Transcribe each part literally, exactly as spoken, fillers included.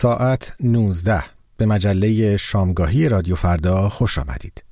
ساعت نوزده به مجله شامگاهی رادیو فردا خوش آمدید.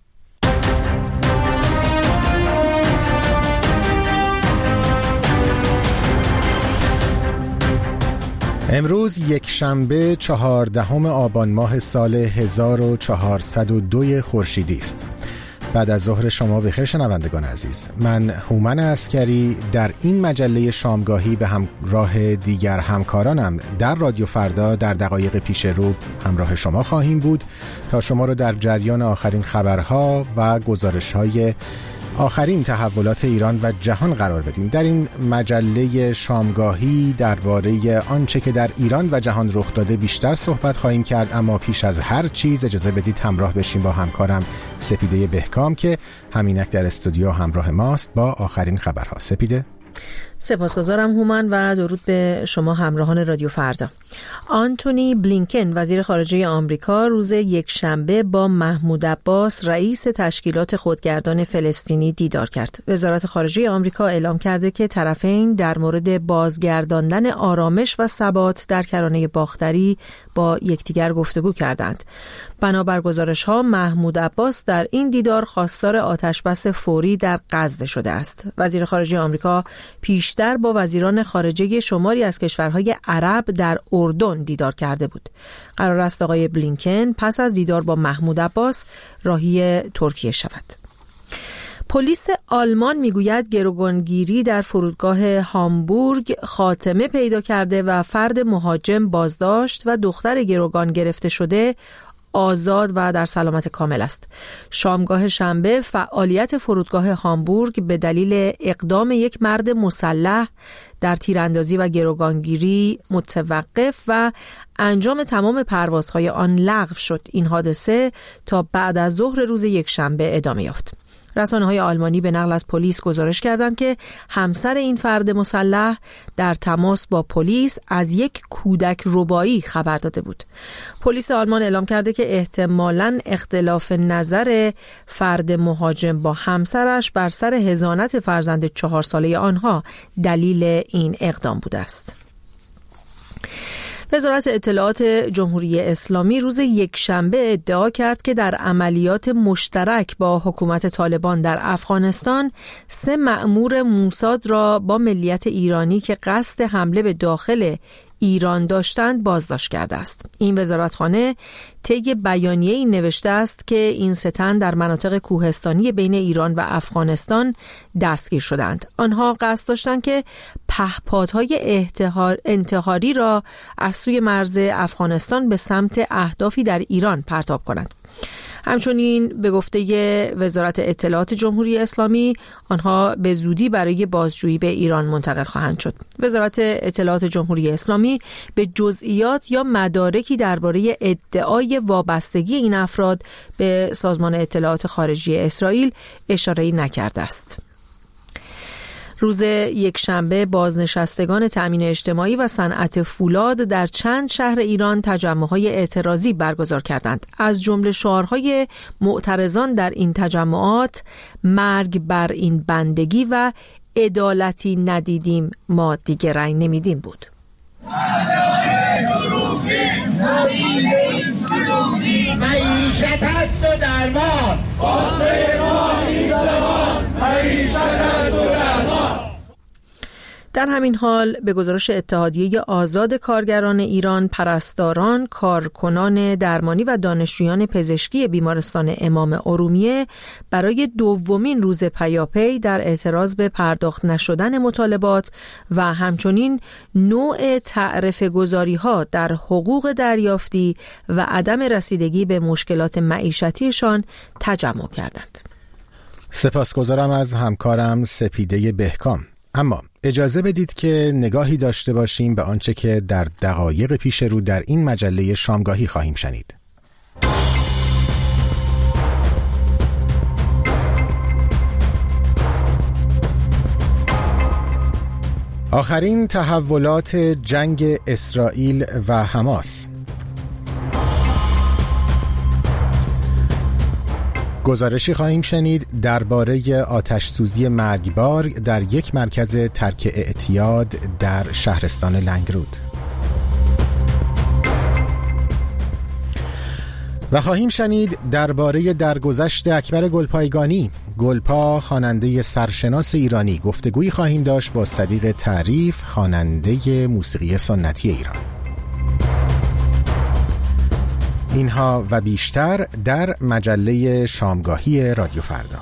امروز یک شنبه چهاردهم آبان ماه سال هزار و چهارصد و دو خورشیدی است. بعد از ظهر شما بخیر شنوندگان عزیز. من هومن عسکری در این مجله شامگاهی به همراه دیگر همکارانم در رادیو فردا در دقایق پیش رو همراه شما خواهیم بود تا شما رو در جریان آخرین خبرها و گزارش‌های آخرین تحولات ایران و جهان قرار بدیم. در این مجله شامگاهی درباره آنچه که در ایران و جهان رخ داده بیشتر صحبت خواهیم کرد، اما پیش از هر چیز اجازه بدید همراه بشیم با همکارم سپیده بهکام که همینک در استودیو همراه ماست با آخرین خبرها. سپیده. سپاسگزارم هومن و درود به شما همراهان رادیو فردا. آنتونی بلینکن وزیر خارجه آمریکا روز یکشنبه با محمود عباس رئیس تشکیلات خودگردان فلسطینی دیدار کرد. وزارت خارجه آمریکا اعلام کرده که طرفین در مورد بازگرداندن آرامش و ثبات در کرانه باختری با یکدیگر گفتگو کردند. بنابر گزارش‌ها محمود عباس در این دیدار خواستار آتشبس فوری در غزه شده است. وزیر خارجه آمریکا پیشتر با وزیران خارجه شماری از کشورهای عرب در اردن دیدار کرده بود. قرار است آقای بلینکن پس از دیدار با محمود عباس راهی ترکیه شود. پلیس آلمان میگوید گروگانگیری در فرودگاه هامبورگ خاتمه پیدا کرده و فرد مهاجم بازداشت و دختر گروگان گرفته شده آزاد و در سلامت کامل است. شامگاه شنبه فعالیت فرودگاه هامبورگ به دلیل اقدام یک مرد مسلح در تیراندازی و گروگانگیری متوقف و انجام تمام پروازهای آن لغو شد. این حادثه تا بعد از ظهر روز یکشنبه ادامه یافت. رسانه‌های آلمانی به نقل از پلیس گزارش کردند که همسر این فرد مسلح در تماس با پلیس از یک کودک ربایی خبر داده بود. پلیس آلمان اعلام کرده که احتمالاً اختلاف نظر فرد مهاجم با همسرش بر سر حضانت فرزند چهار ساله آنها دلیل این اقدام بوده است. وزارت اطلاعات جمهوری اسلامی روز یکشنبه ادعا کرد که در عملیات مشترک با حکومت طالبان در افغانستان سه مأمور موساد را با ملیت ایرانی که قصد حمله به داخل ایران داشتند بازداشت کرده است. این وزارتخانه طی بیانیه‌ای نوشته است که این سه تن در مناطق کوهستانی بین ایران و افغانستان دستگیر شدند. آنها قصد داشتند که پهپادهای انتحاری را از سوی مرز افغانستان به سمت اهدافی در ایران پرتاب کنند. همچنین به گفته وزارت اطلاعات جمهوری اسلامی آنها به زودی برای بازجویی به ایران منتقل خواهند شد. وزارت اطلاعات جمهوری اسلامی به جزئیات یا مدارکی درباره ادعای وابستگی این افراد به سازمان اطلاعات خارجی اسرائیل اشاره‌ای نکرده است. روز یکشنبه بازنشستگان تأمین اجتماعی و صنعت فولاد در چند شهر ایران تجمع‌های اعتراضی برگزار کردند. از جمله شعارهای معترضان در این تجمعات مرگ بر این بندگی و عدالتی ندیدیم ما دیگه رأی نمیدیم بود. معیشت هست و درمان واسه ما این درمان معیشت هست و درمان. در همین حال به گزارش اتحادیه آزاد کارگران ایران، پرستاران، کارکنان درمانی و دانشجویان پزشکی بیمارستان امام ارومیه برای دومین روز پیاپی در اعتراض به پرداخت نشدن مطالبات و همچنین نوع تعرفه گذاری‌ها در حقوق دریافتی و عدم رسیدگی به مشکلات معیشتیشان تجمع کردند. سپاسگزارم از همکارم سپیده بهکام. اما اجازه بدید که نگاهی داشته باشیم به آنچه که در دقایق پیش رو در این مجله شامگاهی خواهیم شنید. آخرین تحولات جنگ اسرائیل و حماس. گزارشی خواهیم شنید درباره آتش‌سوزی مرگبار در یک مرکز ترک اعتیاد در شهرستان لنگرود. و خواهیم شنید درباره درگذشت اکبر گلپایگانی. گلپا خواننده سرشناس ایرانی. گفتگویی خواهیم داشت با صدیق تعریف، خواننده موسیقی سنتی ایران. اینها و بیشتر در مجله شامگاهی رادیو فردا.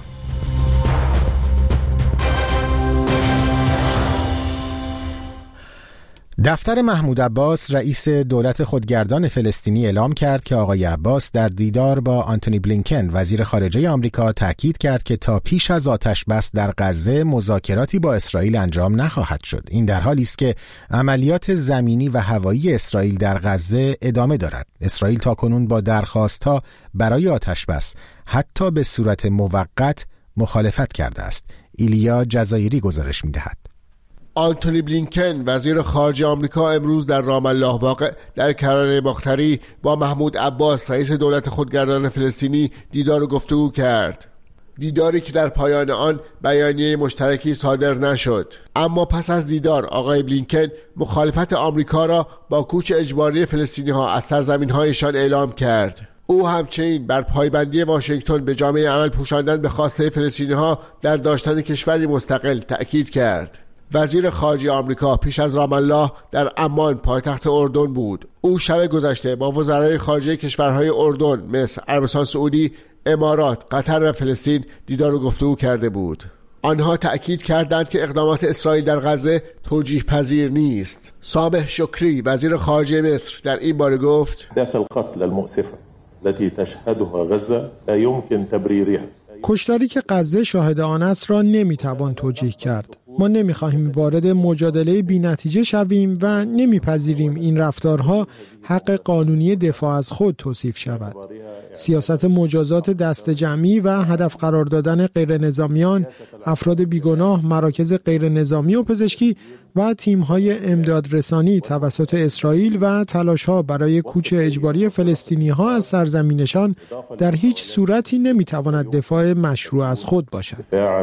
دفتر محمود عباس رئیس دولت خودگردان فلسطینی اعلام کرد که آقای عباس در دیدار با آنتونی بلینکن وزیر خارجه آمریکا تاکید کرد که تا پیش از آتش بس در غزه مذاکراتی با اسرائیل انجام نخواهد شد. این در حالی است که عملیات زمینی و هوایی اسرائیل در غزه ادامه دارد. اسرائیل تاکنون با درخواست‌ها برای آتش بس حتی به صورت موقت مخالفت کرده است. ایلیا جزایری گزارش می‌دهد. آنتونی بلینکن وزیر خارجه آمریکا امروز در رام الله واقع در کرانه باختری با محمود عباس رئیس دولت خودگردان فلسطینی دیدار و گفتگو کرد. دیداری که در پایان آن بیانیه مشترکی صادر نشد. اما پس از دیدار آقای بلینکن مخالفت آمریکا را با کوچ اجباری فلسطینی ها از سرزمین‌هایشان اعلام کرد. او همچنین بر پایبندی واشنگتن به جامعه عمل پوشاندن به خواسته فلسطینی ها در داشتن کشوری مستقل تأکید کرد. وزیر خارجه آمریکا پیش از رام الله در عمان پایتخت اردن بود. او شب گذشته با وزرای خارجه کشورهای اردن، مصر، عربستان سعودی، امارات، قطر و فلسطین دیدار و گفتگو کرده بود. آنها تأکید کردند که اقدامات اسرائیل در غزه توجیه پذیر نیست. سامح شکری وزیر خارجه مصر در این باره گفت: داخل القتل المؤسفة التي تشهدها غزة لا يمكن تبريرها. کشتاری که غزه شاهد آن است را نمیتوان توجیه کرد. ما نمیخواهیم وارد مجادله بی‌نتیجه شویم و نمیپذیریم این رفتارها حق قانونی دفاع از خود توصیف شود. سیاست مجازات دست جمعی و هدف قرار دادن غیر نظامیان، افراد بیگناه، مراکز غیر نظامی و پزشکی و تیم‌های امدادرسانی توسط اسرائیل و تلاش‌ها برای کوچ اجباری فلسطینی‌ها از سرزمینشان در هیچ صورتی نمی‌تواند دفاع مشروع از خود باشد.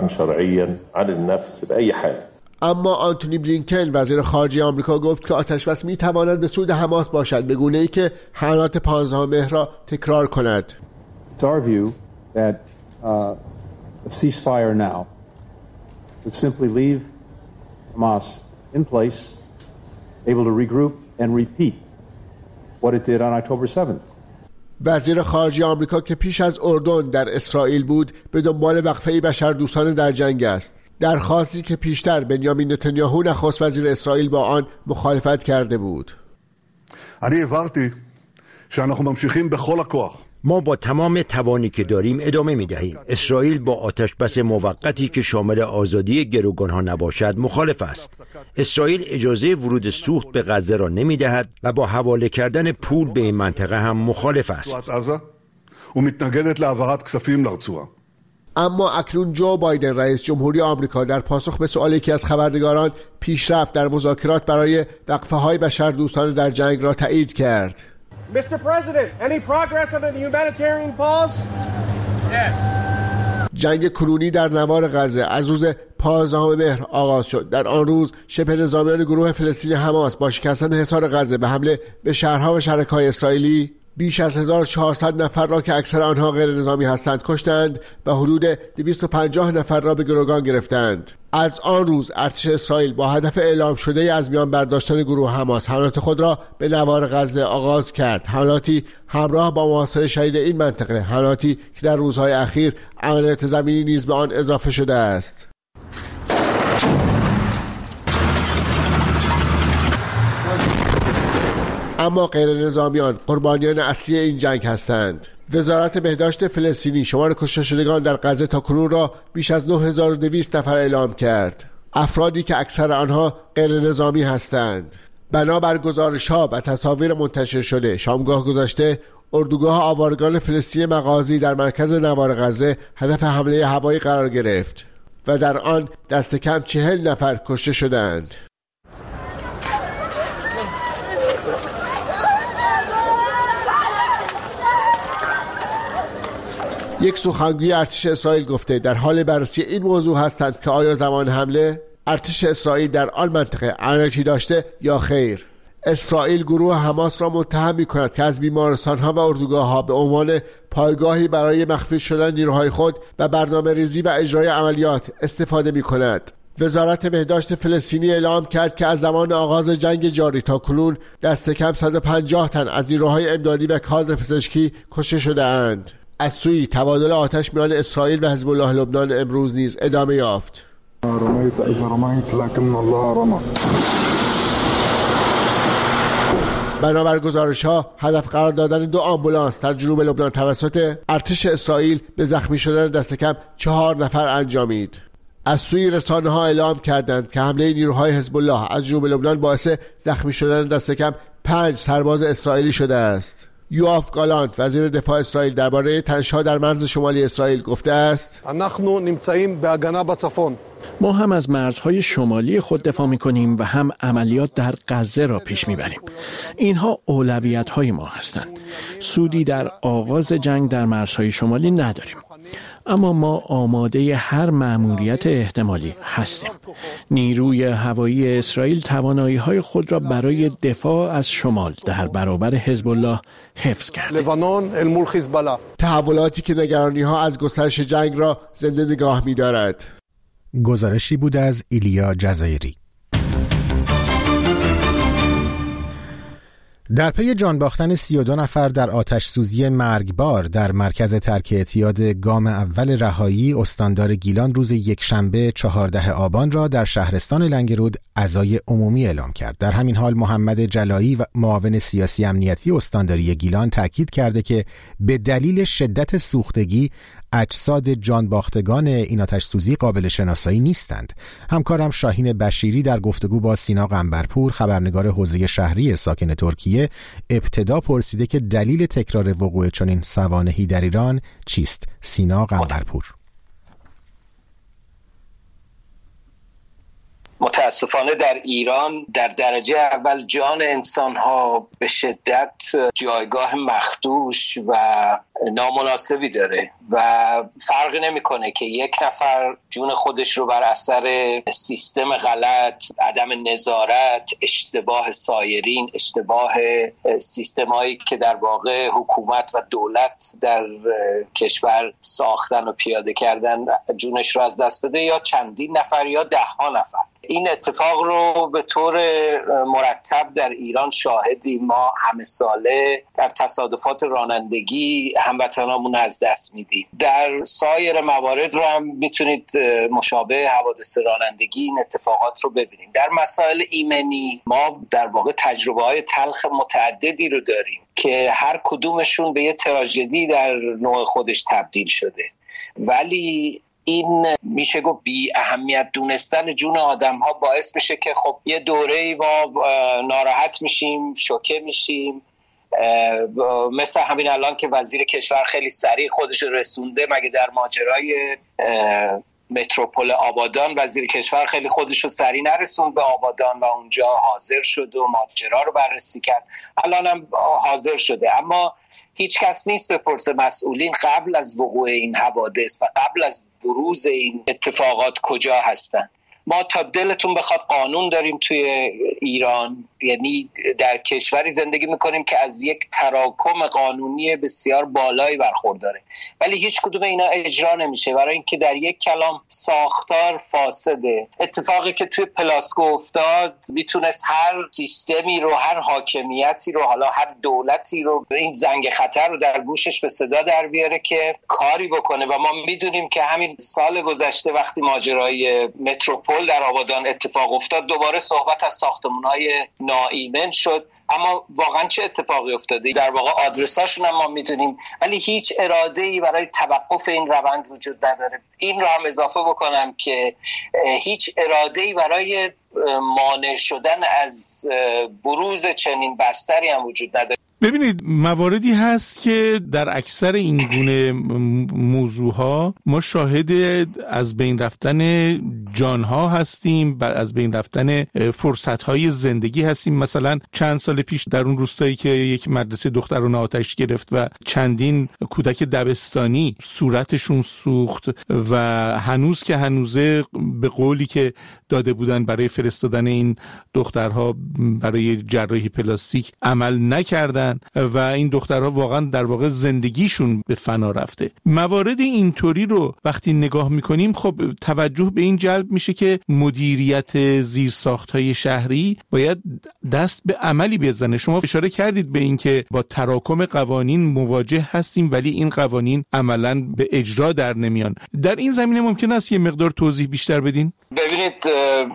اما آنتونی بلینکن وزیر خارجه آمریکا گفت که آتشبس می‌تواند به سود حماس باشد، به گونه‌ای که حملات پانزدهم مهر را تکرار کند. It's our view that uh, a ceasefire now would simply leave Hamas in place, able to regroup and repeat what it did on October seventh. وزیر خارجه آمریکا که پیش از اردن در اسرائیل بود به دنبال وقفه بشردوستانه در جنگ است. درخواستی که پیشتر بنیامین نتانیاهو نخست وزیر اسرائیل با آن مخالفت کرده بود. אני הבהרתי שאנחנו ממשיכים בכל הכוח. ما با تمام توانی که داریم ادامه می دهیم. اسرائیل با آتش بس موقتی که شامل آزادی گروگانها نباشد مخالف است. اسرائیل اجازه ورود سوخت به غزه را نمی دهد و با حواله کردن پول به این منطقه هم مخالف است. ומתנגדת להעברת כספים לרצועה. اما اکنون جو بایدن رئیس جمهوری آمریکا در پاسخ به سؤالی که از خبرنگاران پیشرفت در مذاکرات برای وقفه‌های بشردوستانه در جنگ را تایید کرد. Mister President, any progress on the humanitarian pause? Yes. جنگ کنونی در نوار غزه از روز پانزدهم مهر آغاز شد. در آن روز شبه نظامیان گروه فلسطینی حماس با شکستن حصار غزه به حمله به شهرها و شهرک‌های اسرائیلی بیش از هزار و چهارصد نفر را که اکثر آنها غیر نظامی هستند کشتند و حدود دویست و پنجاه نفر را به گروگان گرفتند. از آن روز ارتش اسرائیل با هدف اعلام شده از میان برداشتن گروه حماس حملات خود را به نوار غزه آغاز کرد. حملاتی همراه با محاصره شدید این منطقه، حملاتی که در روزهای اخیر عملیات زمینی نیز به آن اضافه شده است. اما غیر نظامیان قربانیان اصلی این جنگ هستند. وزارت بهداشت فلسطینی شمار کشته شدگان در غزه تا کنون را بیش از نه هزار و دویست نفر اعلام کرد. افرادی که اکثر آنها غیر نظامی هستند. بنابر گزارش‌ها و تصاویر منتشر شده شامگاه گذشته اردوگاه آوارگان فلسطین مغازی در مرکز نوار غزه هدف حمله هوایی قرار گرفت و در آن دست کم چهل نفر کشته شدند. یک سخنگوی ارتش اسرائیل گفته در حال بررسی این موضوع هستند که آیا زمان حمله ارتش اسرائیل در آن منطقه عملیاتی داشته یا خیر. اسرائیل گروه حماس را متهم می‌کند که از بیمارستان‌ها و اردوگاه‌ها به عنوان پایگاهی برای مخفی شدن نیروهای خود و برنامه‌ریزی و اجرای عملیات استفاده می‌کند. وزارت بهداشت فلسطینی اعلام کرد که از زمان آغاز جنگ جاری تا کنون دست کم صد و پنجاه تن از نیروهای امدادی و کادر پزشکی کشته شده اند. از سوی تبادل آتش میان اسرائیل و حزب الله لبنان امروز نیز ادامه یافت. رميت إذا رميت لكن الله رمى. بنابر گزارش‌ها هدف قرار دادن دو آمبولانس در جنوب لبنان توسط ارتش اسرائیل به زخمی شدن دست کم چهار نفر انجامید. از سوی رسانه‌ها اعلام کردند که حمله نیروهای حزب الله از جنوب لبنان باعث زخمی شدن دست کم پنج سرباز اسرائیلی شده است. یوآف گالانت وزیر دفاع اسرائیل درباره تنش‌ها در مرز شمالی اسرائیل گفته است: ما هم از مرزهای شمالی خود دفاع می‌کنیم و هم عملیات در غزه را پیش می‌بریم. اینها اولویت‌های ما هستند. سودی در آغاز جنگ در مرزهای شمالی نداریم. اما ما آماده هر مأموریت احتمالی هستیم. نیروی هوایی اسرائیل توانایی‌های خود را برای دفاع از شمال در برابر حزب الله حفظ کرده. تحولاتی که نگرانی‌ها از گسترش جنگ را زنده نگاه می‌دارد. گزارشی بود از ایلیا جزایری. در پی جان باختن سی و دو نفر در آتش سوزی مرگبار در مرکز ترک اعتیاد گام اول رهایی استاندار گیلان روز یکشنبه چهاردهم آبان را در شهرستان لنگرود عزای عمومی اعلام کرد. در همین حال محمد جلایی و معاون سیاسی امنیتی استانداری گیلان تاکید کرده که به دلیل شدت سوختگی اجساد جان باختگان این آتش سوزی قابل شناسایی نیستند. همکارم شاهین بشیری در گفتگو با سینا قنبرپور خبرنگار حوزه شهری ساکن ترکیه ابتدا پرسیده که دلیل تکرار وقوع چنین سوانحی در ایران چیست؟ سینا قنبرپور: متاسفانه در ایران در درجه اول جان انسان‌ها به شدت جایگاه مخدوش و نامناسبی داره و فرق نمی‌کنه که یک نفر جون خودش رو بر اثر سیستم غلط، عدم نظارت، اشتباه سایرین، اشتباه سیستمایی که در واقع حکومت و دولت در کشور ساختن و پیاده کردن جونش رو از دست بده، یا چندین نفر یا ده ها نفر. این اتفاق رو به طور مرتب در ایران شاهدیم. ما همه ساله در تصادفات رانندگی هموطنامون از دست میدیم. در سایر موارد رو هم میتونید مشابه حوادث رانندگی این اتفاقات رو ببینیم. در مسائل ایمنی ما در واقع تجربه های تلخ متعددی رو داریم که هر کدومشون به یه تراژدی در نوع خودش تبدیل شده، ولی این میشه گفت بی اهمیت دونستن جون آدم ها باعث میشه که خب یه دوره‌ای ما ناراحت میشیم، شوکه میشیم. مثل همین الان که وزیر کشور خیلی سریع خودش رسونده، مگه در ماجرای متروپول آبادان وزیر کشور خیلی خودش رو سریع نرسوند به آبادان و اونجا حاضر شد و ماجرا رو بررسی کرد. الان هم حاضر شده، اما هیچ کس نیست بپرسه مسئولین قبل از وقوع این حوادث و قبل از بروز این اتفاقات کجا هستن. ما تا دلتون بخواد قانون داریم توی ایران، یعنی در کشوری زندگی میکنیم که از یک تراکم قانونی بسیار بالایی برخورداره، ولی هیچ کدوم اینا اجرا نمیشه برای اینکه در یک کلام ساختار فاسده. اتفاقی که توی پلاسکو افتاد میتونست هر سیستمی رو، هر حاکمیتی رو، حالا هر دولتی رو این زنگ خطر رو در گوشش به صدا در بیاره که کاری بکنه. و ما میدونیم که همین سال گذشته وقتی ماجرای متروپول در آبادان اتفاق افتاد، دوباره صحبت از ساختمان‌های ناایمن شد. اما واقعا چه اتفاقی افتاده؟ در واقع آدرساشون هم ما میدونیم، ولی هیچ اراده‌ای برای توقف این روند وجود نداره. این رو هم اضافه بکنم که هیچ اراده‌ای برای مانع شدن از بروز چنین بستری هم وجود نداره. ببینید مواردی هست که در اکثر این گونه موضوعها ما شاهد از بین رفتن جانها هستیم، از بین رفتن فرصتهای زندگی هستیم. مثلا چند سال پیش در اون روستایی که یک مدرسه دخترانه آتش گرفت و چندین کودک دبستانی صورتشون سوخت و هنوز که هنوزه به قولی که داده بودن برای فرستادن این دخترها برای جراحی پلاستیک عمل نکردن و این دخترها واقعا در واقع زندگیشون به فنا رفته. موارد اینطوری رو وقتی نگاه میکنیم خب توجه به این جلب میشه که مدیریت زیرساخت‌های شهری باید دست به عملی بزنه. شما اشاره کردید به این که با تراکم قوانین مواجه هستیم ولی این قوانین عملاً به اجرا در نمیان. در این زمینه ممکن است یه مقدار توضیح بیشتر بدین؟ ببینید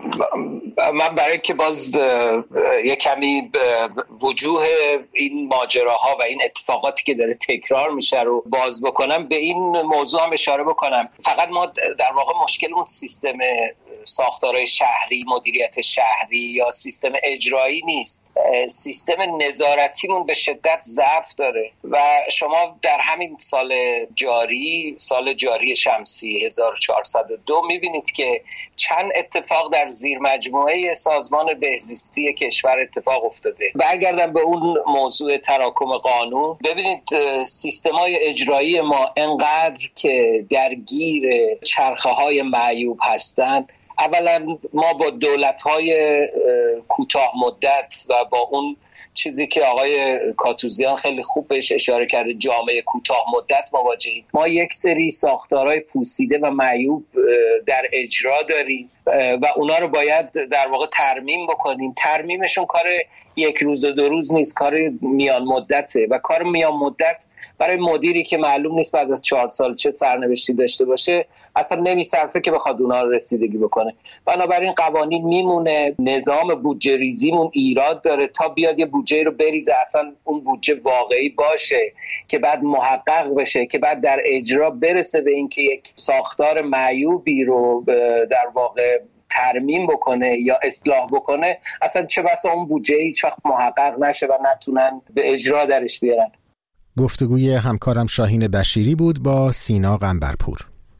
من برای که باز یه کمی وجوه این ماجراها و این اتفاقاتی که داره تکرار میشه رو باز بکنم، به این موضوع هم اشاره بکنم. فقط ما در واقع مشکل اون سیستم ساختارهای شهری، مدیریت شهری یا سیستم اجرایی نیست، سیستم نظارتیمون به شدت ضعف داره و شما در همین سال جاری، سال جاری شمسی هزار و چهارصد و دو میبینید که چند اتفاق در زیر مجموعه سازمان بهزیستی کشور اتفاق افتاده. برگردم به اون موضوع تراکم قانون، ببینید سیستم‌های اجرایی ما انقدر که درگیر چرخه‌های معیوب هستند. اولا ما با دولت‌های کوتاه مدت و با اون چیزی که آقای کاتوزیان خیلی خوب بهش اشاره کرده، جامعه کوتاه مدت مواجهیم. ما یک سری ساختارهای پوسیده و معیوب در اجرا داریم و اونا رو باید در واقع ترمیم بکنیم. ترمیمشون کار یک روز و دو روز نیست، کار میان مدته و کار میان مدت برای مدیری که معلوم نیست بعد از چهار سال چه سرنوشتی داشته باشه اصلا نمیصرفه که بخواد اونها رو رسیدگی بکنه. بنابراین قوانین میمونه، نظام بودجه ریزیمون ایراد داره تا بیاد یه بودجه رو بریزه، اصلا اون بودجه واقعی باشه که بعد محقق بشه، که بعد در اجرا برسه به اینکه یک ساختار معیوبی رو در واقع ترمیم بکنه یا اصلاح بکنه. اصلا چه بسا اون بودجه هیچ وقت محقق نشه و نتونن به اجرا درش بیارن. گفتگوی همکارم شاهین بشیری بود با سینا قنبرپور.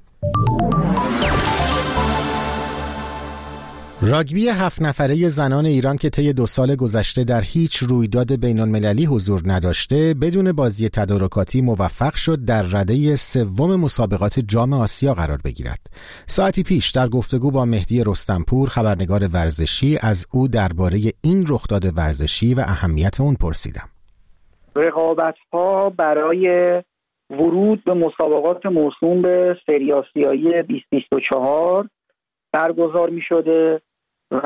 راگبی هفت نفره زنان ایران که طی دو سال گذشته در هیچ رویداد بین‌المللی حضور نداشته، بدون بازی تدارکاتی موفق شد در رده سوم مسابقات جام آسیا قرار بگیرد. ساعتی پیش در گفتگو با مهدی رستمپور، خبرنگار ورزشی، از او درباره این رخداد ورزشی و اهمیت اون پرسیدم. رقابت‌ها برای ورود به مسابقات موسوم به سری آسیایی بیست بیست و چهار برگزار می‌شده و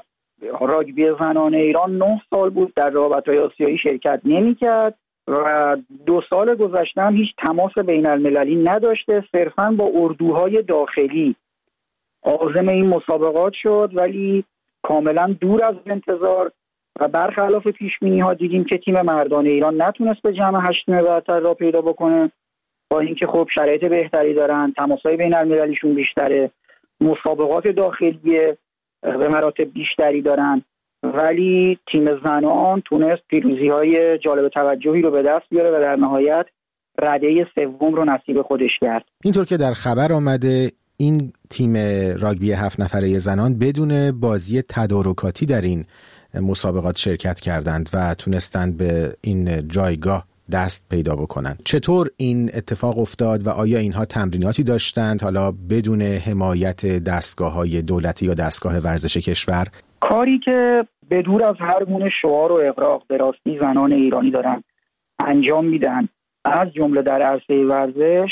راگبی زنان ایران نه سال بود در رقابت‌های آسیایی شرکت نمی‌کرد و دو سال گذشته هم هیچ تماس بین‌المللی نداشته، صرفاً با اردوهای داخلی عازم این مسابقات شد، ولی کاملاً دور از انتظار و برخلاف پیش‌بینی‌ها دیدیم که تیم مردان ایران نتونست به جمع هشتم برتر را پیدا بکنه، با اینکه خب شرایط بهتری دارن، تماس‌های بین‌المللیشون بیشتره، مسابقات داخلی به مراتب بیشتری دارن، ولی تیم زنان تونست پیروزی‌های جالب توجهی رو به دست بیاره و در نهایت رده سوم رو نصیب خودش کرد. اینطور که در خبر آمده این تیم راگبی هفت نفره زنان بدون بازی تدارکاتی در این مسابقات شرکت کردند و تونستند به این جایگاه دست پیدا بکنند. چطور این اتفاق افتاد و آیا اینها تمریناتی داشتند حالا بدون حمایت دستگاه‌های دولتی یا دستگاه ورزش کشور؟ کاری که به دور از هر گونه شعار و اغراق به راستی زنان ایرانی دارن انجام میدن، از جمله در عرصه ورزش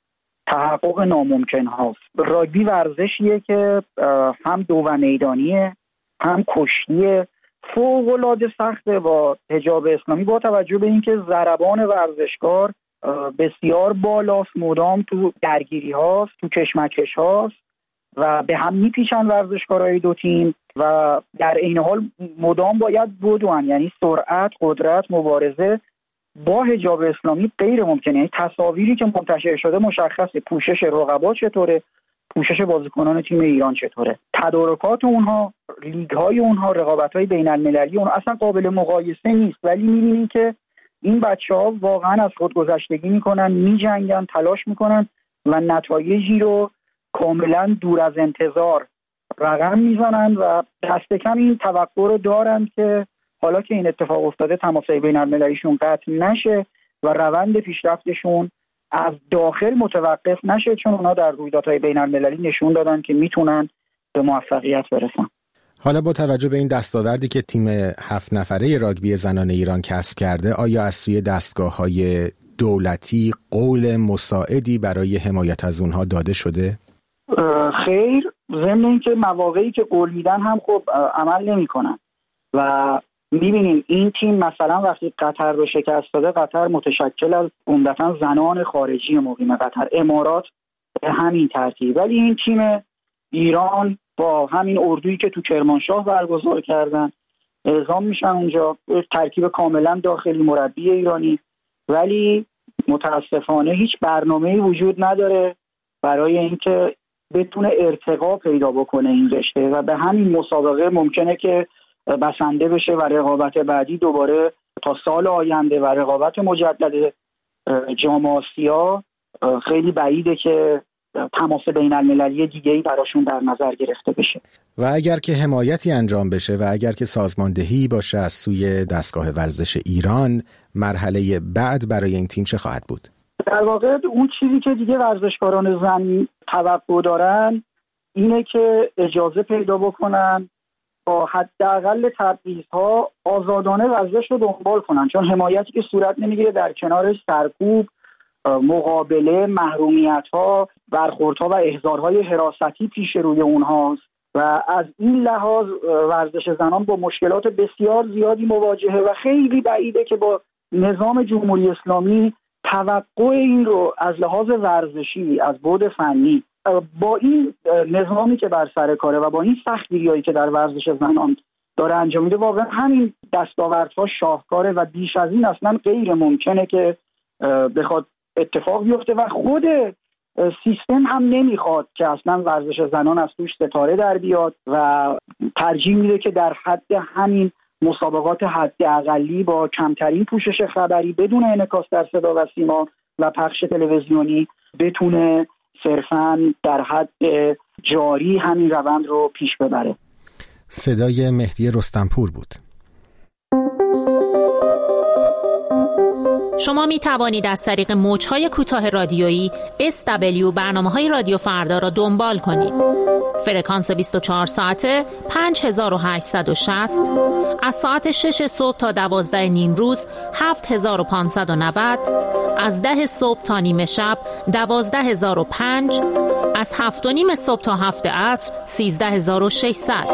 تحقق ناممکن هاست. راگبی ورزشیه که هم دو و میدانیه، هم کشتیه، فوق‌العاده سخته با حجاب اسلامی، با توجه به اینکه ضربان ورزشکار بسیار بالاست، مدام تو درگیری هاست، تو کشمکش هاست و به هم میپیچن ورزشکارای دو تیم و در این حال مدام باید بدون، یعنی سرعت، قدرت، مبارزه با حجاب اسلامی غیر ممکنه. یعنی تصاویری که منتشر شده مشخصه پوشش رقبا چطوره، پوشش بازیکنان تیم ایران چطوره، تدارکات اونها، لیگ های اونها، رقابت های بین المللی اونها اصلا قابل مقایسه نیست، ولی میبینیم که این بچه‌ها واقعا از خودگذشتگی میکنن، میجنگن، تلاش میکنن و نتایجی رو کاملا دور از انتظار رقم میزنن و دست کم این توقع رو دارن که حالا که این اتفاق افتاده تماسای بین المللیشون قطع نشه و روند پیشرفتشون از داخل متوقف نشه، چون اونا در رویدادهای بین المللی نشون دادن که میتونن به موفقیت برسن. حالا با توجه به این دستاوردی که تیم هفت نفره راگبی زنان ایران کسب کرده، آیا از سوی دستگاه‌های دولتی قول مساعدی برای حمایت از اونها داده شده؟ خیر، ضمن اینکه مواقعی که قول میدن هم خب عمل نمی‌کنن و می‌بینیم این تیم مثلا وقتی قطر رو شکست داده، قطر متشکل از عمدتاً زنان خارجی مقیم قطر، امارات به همین ترتیب، ولی این تیم ایران با همین اردویی که تو کرمانشاه برگزار کردن اعزام میشن اونجا، ترکیب کاملا داخلی، مربی ایرانی، ولی متاسفانه هیچ برنامه‌ای وجود نداره برای اینکه بتونه ارتقا پیدا بکنه این رشته و به همین مسابقه ممکنه که بسنده بشه و رقابت بعدی دوباره تا سال آینده و رقابت مجدد جام آسیا خیلی بعیده که تماس بین المللی دیگه‌ای براشون در نظر گرفته بشه. و اگر که حمایتی انجام بشه و اگر که سازماندهی باشه از سوی دستگاه ورزش ایران، مرحله بعد برای این تیم چه خواهد بود؟ در واقع اون چیزی که دیگه ورزشکاران زن توقع دارن اینه که اجازه پیدا بکنن با حداقل تبعیض‌ها آزادانه ورزش رو دنبال کنن، چون حمایتی که صورت نمیگیره در کنارش سرکوب، مقابله، محرومیت‌ها، برخوردها و احضارهای حراستی پیش روی اونهاست و از این لحاظ ورزش زنان با مشکلات بسیار زیادی مواجهه و خیلی بعیده که با نظام جمهوری اسلامی توقع این رو از لحاظ ورزشی، از بعد فنی، با این نظامی که بر سر کاره و با این سختگیری‌هایی که در ورزش زنان داره انجام میده، واقعا همین دستاوردها شاهکاره و بیش از این اصلا غیر ممکنه که بخواد اتفاق بیفته و خود سیستم هم نمیخواد که اصلا ورزش زنان از توش ستاره در بیاد و ترجیح میده که در حد همین مسابقات حد اقلی با کمترین پوشش خبری، بدون انعکاس در صدا و سیما و پخش تلویزیونی، بتونه صرفاً در حد جاری همین روند رو پیش ببره. صدای مهدی رستمپور بود. شما می توانید از طریق موج‌های کوتاه رادیویی اس دبلیو برنامه‌های رادیو فردا را دنبال کنید. فرکانس بیست و چهار ساعته پنج هزار و هشتصد و شصت، از ساعت شش صبح تا دوازده نیم روز هفت هزار و پانصد و نود، از ده صبح تا نیمه شب دوازده هزار و پنج، از هفت و نیم صبح تا هفت عصر سیزده هزار و ششصد.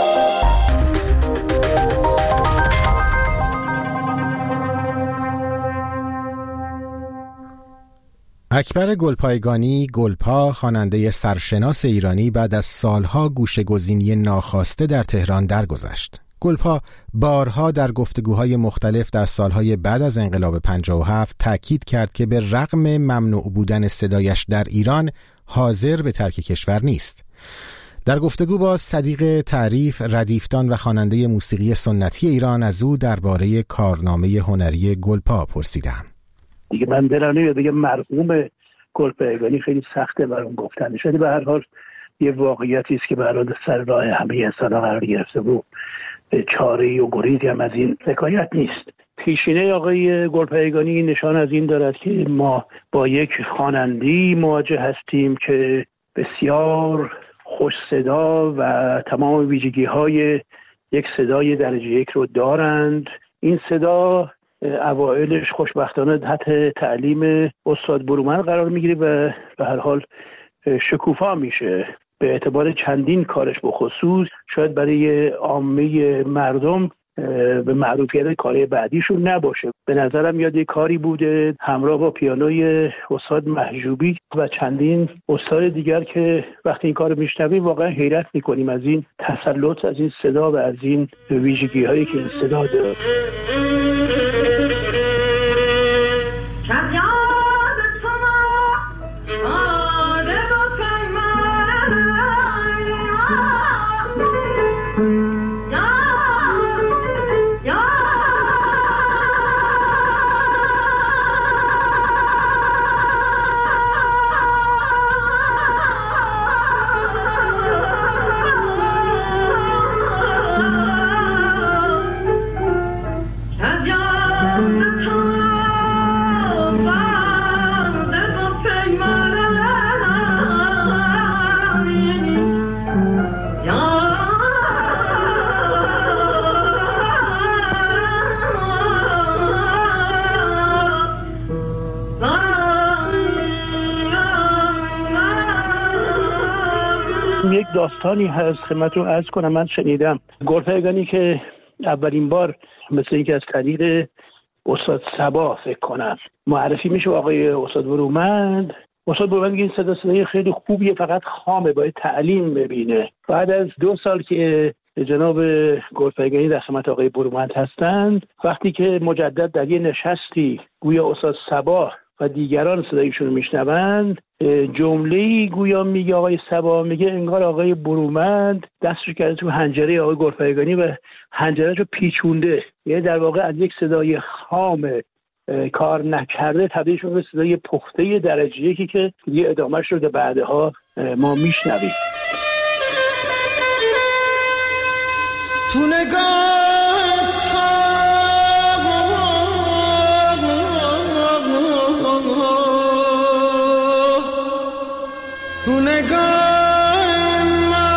اکبر گلپایگانی، گلپا، خواننده سرشناس ایرانی، بعد از سالها گوشه‌گزینی ناخواسته در تهران درگذشت. گلپا بارها در گفتگوهای مختلف در سالهای بعد از انقلاب پنجاه و هفت تأکید کرد که به رغم ممنوع بودن صدایش در ایران حاضر به ترک کشور نیست. در گفتگو با صدیق تعریف، ردیفتان و خواننده موسیقی سنتی ایران، از او درباره کارنامه هنری گلپا پرسیدم. دیگه من دلم نمیاد بگم مرحوم گلپایگانی، خیلی سخته برام گفتنش، ولی به هر حال یه واقعیتی است که به هر حال سر راه همه انسان‌ها قرار گرفته و چاره‌ای و گریزی هم از این حکایت نیست. پیشینه آقای گلپایگانی نشان از این دارد که ما با یک خواننده‌ای مواجه هستیم که بسیار خوش صدا و تمام ویژگی‌های یک صدای درجه یک رو دارند. این صدا اوائلش خوشبختانه تحت تعلیم استاد برومند قرار میگیره و به هر حال شکوفا میشه به اعتبار چندین کارش، به خصوص شاید برای عامه مردم به معروفیت کار بعدیشون نباشه. به نظرم یاد یک کاری بوده همراه با پیانوی استاد محجوبی و چندین استاد دیگر که وقتی این کار میشنویم واقعا حیرت میکنیم از این تسلط، از این صدا و از این ویژگی هایی که این صدا داره. داستانی هست خدمتتون عرض کنم. من شنیدم گلپایگانی که اولین بار مثل اینکه از طریق استاد صبا فکر کنم معرفی میشه آقای استاد برومند. استاد برومند میگه این صدا صدای خیلی خوبیه، فقط خامه، باید تعلیم ببینه. بعد از دو سال که جناب گلپایگانی در خدمت آقای برومند هستند، وقتی که مجدد در یه نشستی گویا استاد صبا و دیگران صدایشون رو میشنوند، جمله‌ای گویا میگه آقای صبا، میگه انگار آقای برومند دستش کرده تو حنجره آقای گلپایگانی و حنجره‌اش رو پیچونده. یعنی در واقع از یک صدای خام کار نکرده تبدیل شده به صدای پخته درجه یکی که یه ادامهش رو بعدها ما میشنویم. تو نگاه تا تو نگاه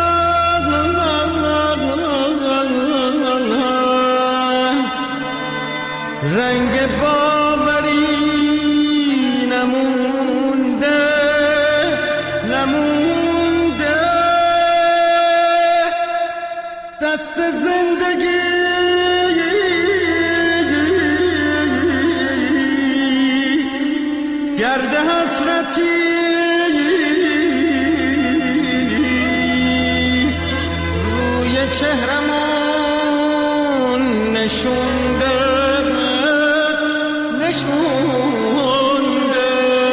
رنگ باوری نمونده نمونده دست زندگی گرد حسرتی روی چهرمون نشونده نشونده.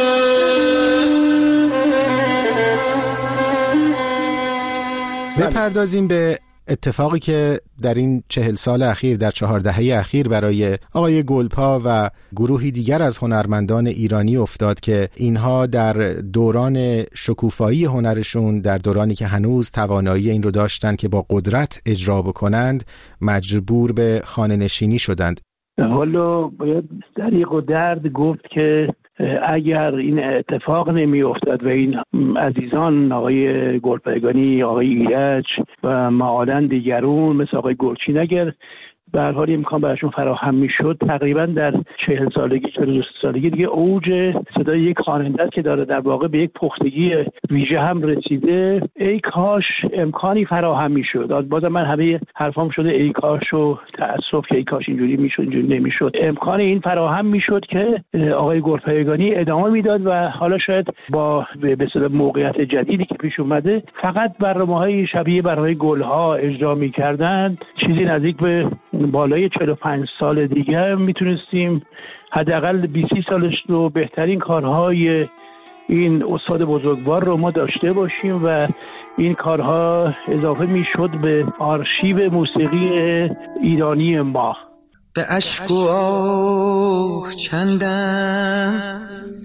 بپردازیم به اتفاقی که در این چهل سال اخیر، در چهار دهه اخیر برای آقای گلپا و گروهی دیگر از هنرمندان ایرانی افتاد که اینها در دوران شکوفایی هنرشون، در دورانی که هنوز توانایی این رو داشتن که با قدرت اجرا بکنند، مجبور به خانه نشینی شدند. حالا باید دریغ و درد گفت که اگر این اتفاق نمی افتاد و این عزیزان آقای گلپایگانی، آقای ایرج و معالن دیگرون مثل آقای گلچین اگر به هر حال امکان براشون فراهم میشد، تقریبا در چهل سالگی چهل و دو سالگی دیگه اوج صدای یک خواننده که داره در واقع به یک پختگی ویژه هم رسیده، ای کاش امکانی فراهم میشد. بازم من همه حرفام شده ای کاش و تأسف که ای کاش اینجوری میشد اینجوری نمیشد. امکان این فراهم میشد که آقای گلپایگانی ادامه میداد و حالا شاید با به اصطلاح موقعیت جدیدی که پیش اومده فقط برنامه‌های شبیه برنامه گلها اجرا میکردن، چیزی نزدیک به بالای چهل و پنج سال دیگه میتونستیم حداقل بیست سالش رو بهترین کارهای این استاد بزرگوار رو ما داشته باشیم و این کارها اضافه میشد به آرشیو موسیقی ایرانی ما. به اشک و آه چندم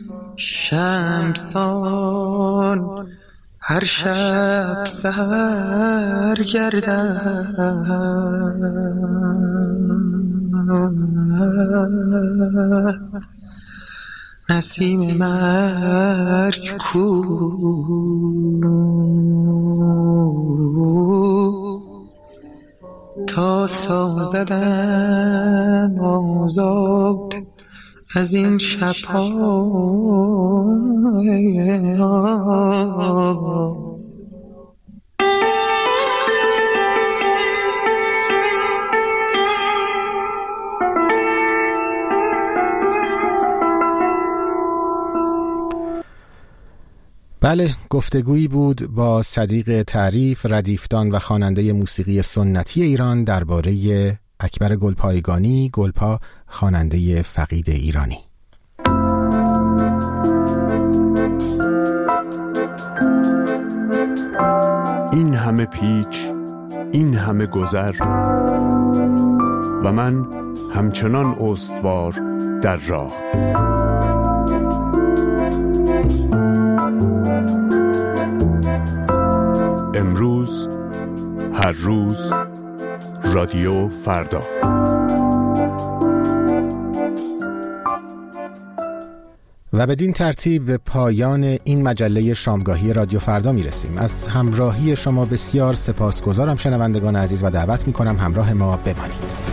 شمسان هر شب سحر گردم نسیم مرگ کو تا سازدم آزاد از این شب‌ها. بله، گفتگویی بود با صدیق تعریف، ردیفدان و خواننده موسیقی سنتی ایران درباره اکبر گلپایگانی، گلپا، خواننده فقید ایرانی. این همه پیچ، این همه گذر و من همچنان استوار در راه. امروز، هر روز، رادیو فردا. و بدین ترتیب به پایان این مجله شامگاهی رادیو فردا میرسیم. از همراهی شما بسیار سپاسگزارم شنوندگان عزیز و دعوت میکنم همراه ما بمانید.